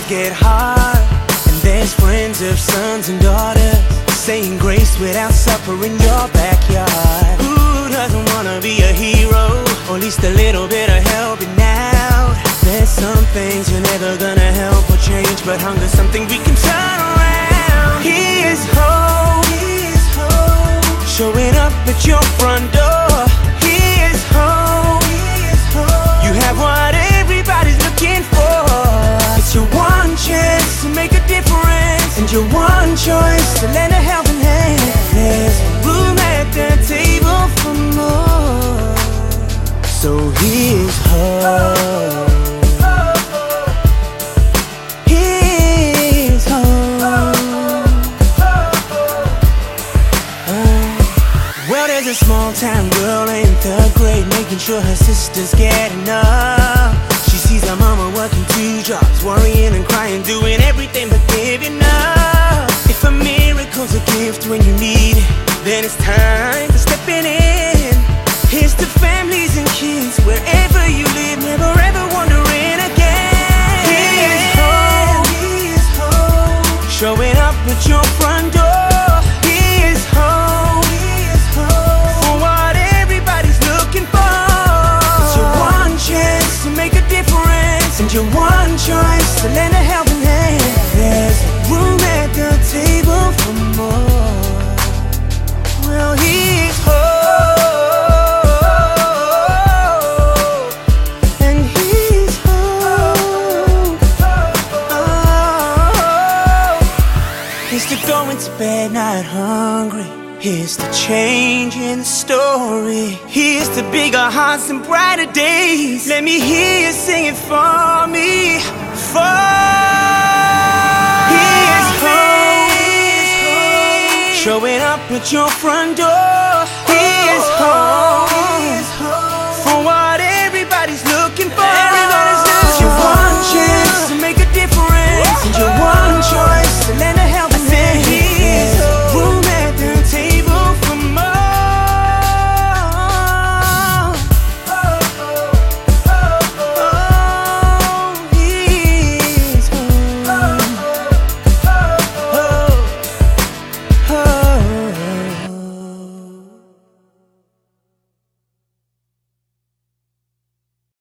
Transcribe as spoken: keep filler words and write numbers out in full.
get hard, and there's friends of sons and daughters saying grace without supper in your backyard. Who doesn't wanna be a hero, or at least a little bit of helping out? There's some things you're never gonna help or change, but hunger's something we can turn around. He is hope, he is hope, showing up at your front door. He is hope, he is hope, you have what everybody's looking for. It's your one chance to make a difference, and your one choice to lend a helping hand. There's room at the table for more, so here's hope. Here's hope. Uh, well, there's a small town girl in third grade, making sure her sisters get enough. She sees her mama working two jobs, worrying and crying, doing everything but giving up. If a miracle's a gift when you need it, then it's time for stepping in. Here's to families and kids, wherever you live, never ever wondering again. He is hope, he is hope, showing up at your front door. He is hope, he is hope, for what everybody's looking for. It's your one chance to make a difference, and your one choice to lend a helping hand. There's room at the table for more. Well, he's hope, and he's hope. Oh, here's to going to bed not hungry. Here's to changing the story. Here's to bigger hearts and brighter days. Let me hear you sing it for me. For He is hope, showing up at your front door.